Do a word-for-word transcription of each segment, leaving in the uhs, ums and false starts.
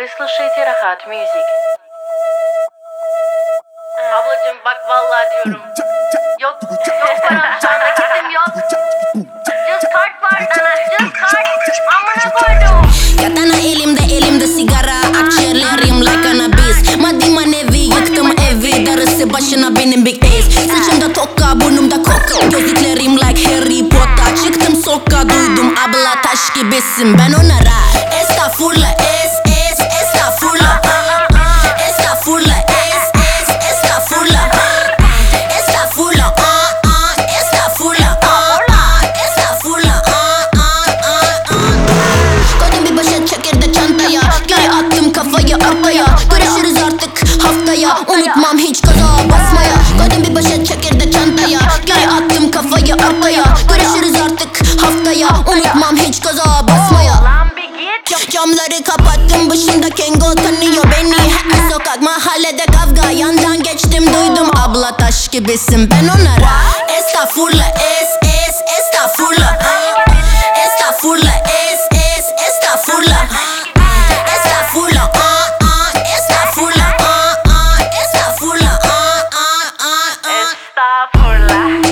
Вы слушаете Rahat Music. Ablacım bak vallahi diyorum. Yok yok param sana gittim yok. Just kart var dana just kart. Amına koydum. Katana elimde elimde sigara. Akciğerlerim like cannabis. Maddi manevi yıktım evi. Darısı başına benim big ace. Saçımda tokka burnumda koka. Gözlüklerim like Harry Potter. Çıktım sokağa duydum abla taş gibisin. Ben onlara estağfurullah es es estağfurullah. Estağfurullah es es estağfurullah. Estağfurullah aa aa estağfurullah aa aa estağfurullah aa aa aa. Koydum bir poşet çekirdek çantaya. Geri attım kafayı ortaya. Görüşürüz artık haftaya. Unutmam hiç gaza basmaya. Koydum bir poşet çekirdek çantaya. Geri attım kafayı ortaya. Görüşürüz artık haftaya. Unutmam hiç gaza basmaya. Camları kapattım başımda Kengo tanıyor beni. Her sokak mahallede kavga yandan geçtim duydum abla taş gibisin ben onlara estağfurullah es es estağfurullah. Estağfurullah es es estağfurullah. Estağfurullah aa aa estağfurullah aa aa estağfurullah aa aa aa. Estağfurullah.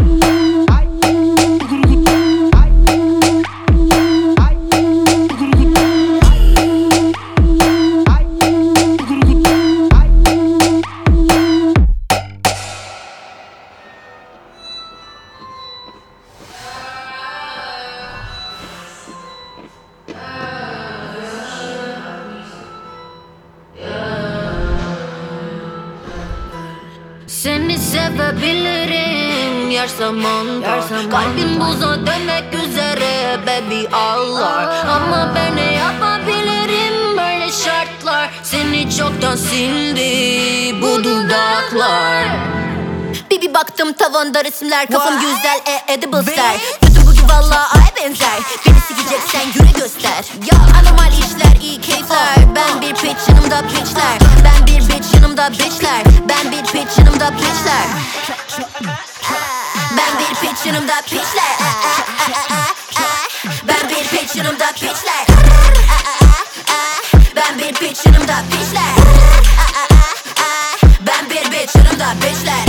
Seni sevebilirim yer zamanda. Kalbim buza dönmek üzere baby ağlar. Ama ben ne yapabilirim böyle şartlar. Seni çoktan sildi bu dudaklar. Bir bir baktım tavanda resimler. Kafam güzel e edible style. Kötü bugün valla ay benzer. Beni sikeceksen yürü göster. Ya anormal işler iyi keyifler. Ben bir pitch yanımda pitchler. Ben bir bitch yanımda bitchler. Ben bir pitch yanımda pitchler. Ben bir pitch yanımda pitchler. Ben bir pitch yanımda pitchler. Ben bir pitch yanımda pitchler. Ben bir bitch yanımda bitchler.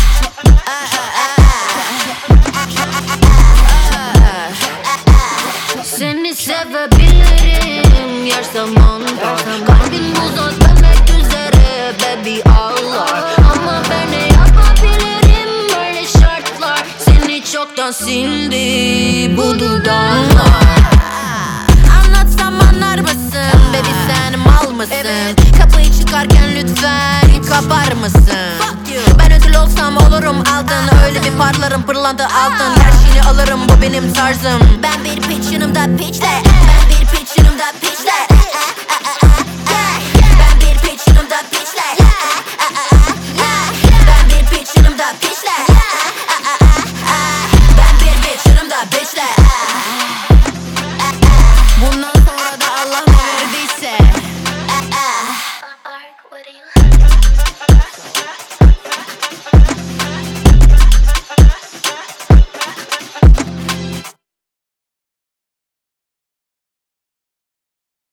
Seni sevebilirim yer zamanda. Kalbin buza dönmek üzere baby ağlar. Ama ben ne yapabilirim böyle şartlar. Seni çoktan sildi bu dudaklar. Anlatsam anlar mısın baby sen mal mısın? Kapıyı çıkarken lütfen kapar mısın? Ben ödül olsam olurum altın. Öyle bir parlarım pırlanta altın. Her şeyini alırım bu benim tarzım. Ben bir pitch yanımda pitchler. Ben bir pitch yanımda pitchler. Ben bir pitch yanımda pitchler. Ben bir pitch yanımda pitchler. Ben bir bitch yanımda bitchler. Bundan sonra da Allah ne verdiyse.